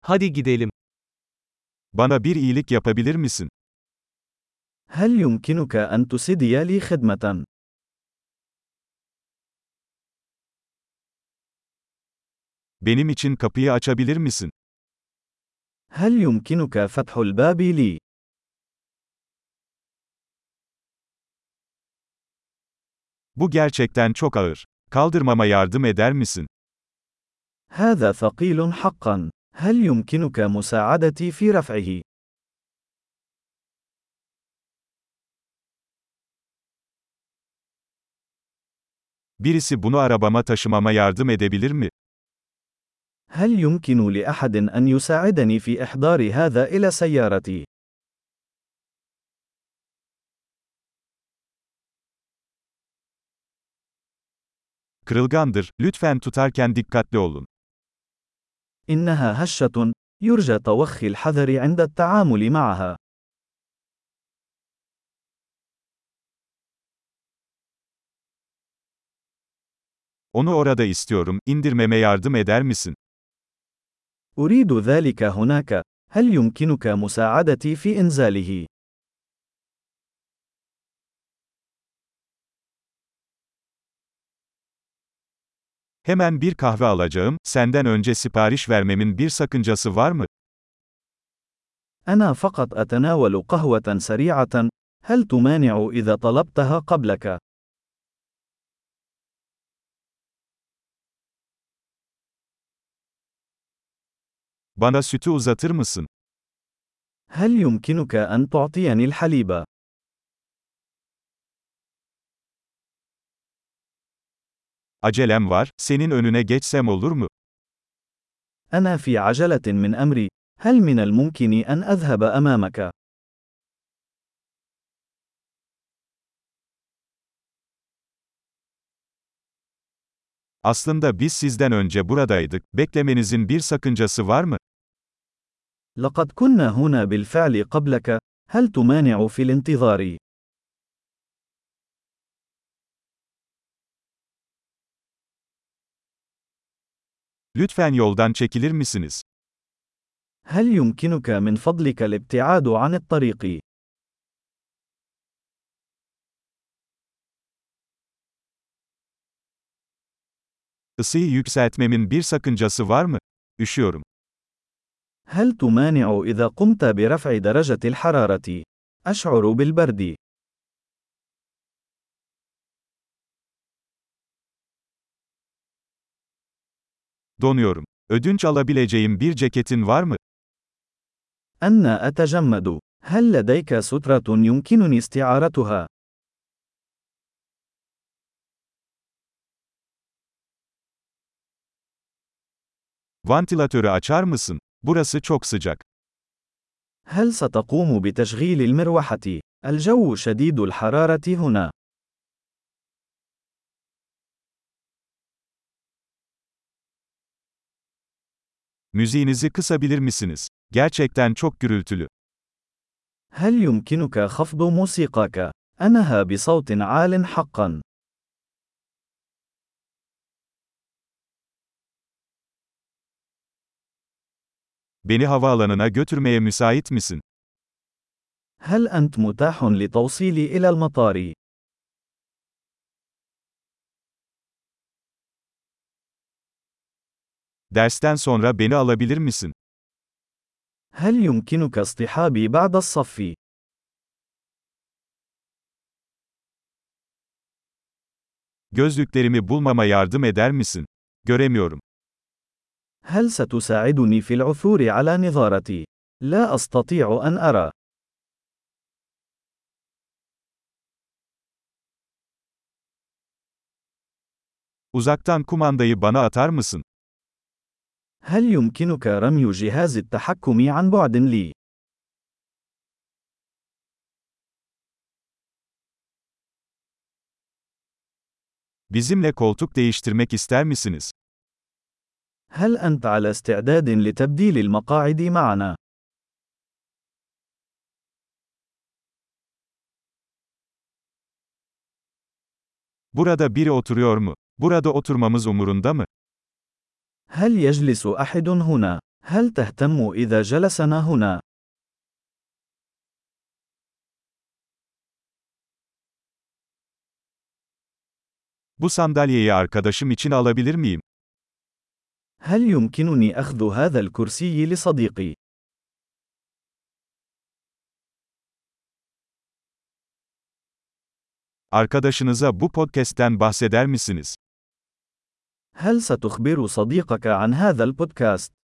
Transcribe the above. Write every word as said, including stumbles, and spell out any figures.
Hadi gidelim. Bana bir iyilik yapabilir misin? هل يمكنك أن تسدي لي خدمة؟ Benim için kapıyı açabilir misin? هل يمكنك فتح الباب لي؟ Bu gerçekten çok ağır. Kaldırmama yardım eder misin? هذا ثقيل حقا. هل يمكنك مساعدتي في رفعه؟ Birisi bunu arabama taşımama yardım edebilir mi? هل يمكن لأحد أن يساعدني في إحضار هذا إلى سيارتي؟ Kırılgandır, lütfen tutarken dikkatli olun. إنها هشة. يرجى توخي الحذر عند التعامل معها. Onu orada istiyorum, indirmeme yardım eder misin? أريد ذلك هناك. هل يمكنك مساعدتي في إنزاله؟ Hemen bir kahve alacağım, senden önce sipariş vermemin bir sakıncası var mı? أنا فقط أتناول قهوة سريعة. هل تمانع إذا طلبتها قبلك؟ Bana sütü uzatır mısın? هل يمكنك أن تعطيني الحليب؟ Acelem var, senin önüne geçsem olur mu? أنا في عجلة من أمري. هل من الممكن أن أذهب أمامك؟ Aslında biz sizden önce buradaydık, beklemenizin bir sakıncası var mı? لقد كنا هنا بالفعل قبلك. هل تمانع في الانتظار؟ Lütfen yoldan çekilir misiniz? هل يمكنك من فضلك الابتعاد عن الطريق؟ Isıyı yükseltmemin bir sakıncası var mı? Üşüyorum. هل تمانع إذا قمت برفع درجة الحرارة؟ أشعر بالبرد. Donuyorum. Ödünç alabileceğim bir ceketin var mı? أنا أتجمد. هل لديك سترة يمكنني استعارتها؟ Vantilatörü açar mısın? Burası çok sıcak. هل ستقوم بتشغيل المروحة؟ الجو شديد الحرارة هنا. Müziğinizi kısabilir misiniz? Gerçekten çok gürültülü. هل يمكنك خفض موسيقاك؟ أنها بصوت عال حقا. Beni havaalanına götürmeye müsait misin? هل أنت متاح لتوصيلي إلى المطار؟ Dersten sonra beni alabilir misin? هل يمكنك اصطحابي بعد الصف؟ Gözlüklerimi bulmama yardım eder misin? Göremiyorum. هل ستساعدني في العثور على نظارتي؟ لا أستطيع أن أرى. Uzaktan kumandayı bana atar mısın? هل يمكنك رمي جهاز التحكم عن بعد لي؟ Bizimle koltuk değiştirmek ister misiniz? هل أنت على استعداد لتبديل المقاعد معنا؟ Burada biri oturuyor mu? Burada oturmamız umurunda mı? هل يجلس أحد هنا؟ هل تهتم إذا جلسنا هنا؟ Bu sandalyeyi arkadaşım için alabilir miyim? هل يمكنني أخذ هذا الكرسي لصديقي؟ Arkadaşınıza bu podcast'ten bahseder misiniz? هل ستخبر صديقك عن هذا البودكاست؟